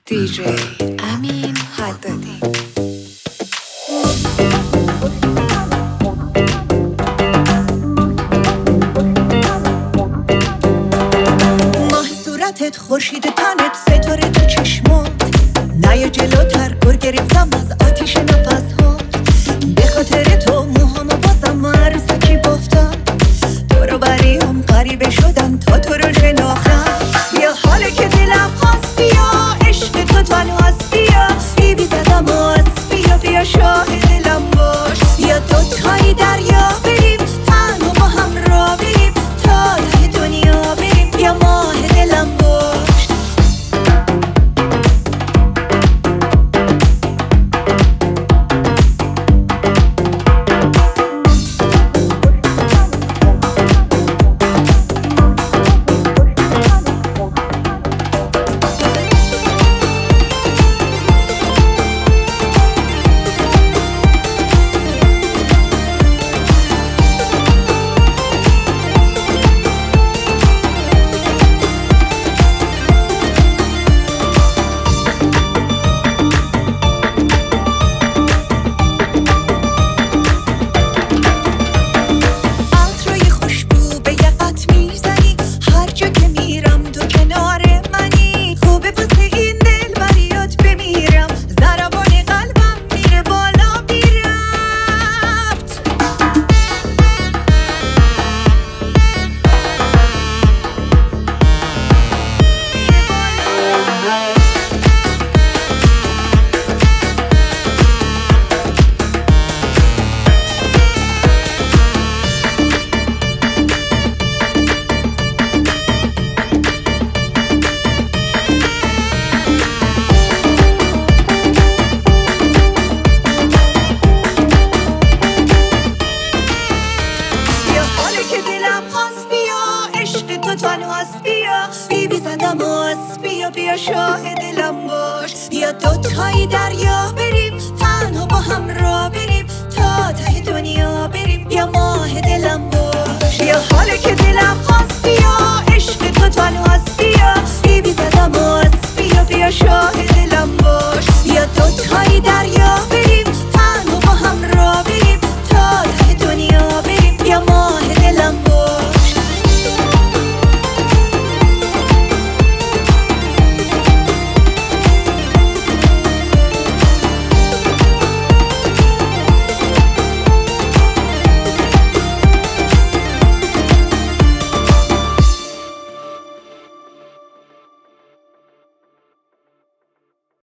DJ امین حدادی. ماه صورتت، خورشید تنت، ستاره تو چشمات، نیا جلوتر، گر گرفتم از آتیش نفس‌هات. به خاطر تو موهامو بازم عروسکی بافتم، دور بریم غریبه شدن تا تو رو شناختم. بیا حاله که دلم خواست، بیا عشق تو تنهاست، بیا بیبی زدم آس، بیا شاه دلم باش. بیا دوتایی دریا بریم، تنها با هم را بریم، تا ته دنیا بریم، بیا ماه دلم باش. بیبی زدم آس، بیا شاه دلم باش. بیا دوتایی دریا بریم، تنها با هم را بریم، تا ته دنیا بریم، بیا ماه دلم باش. بیا حاله که دلم خواست،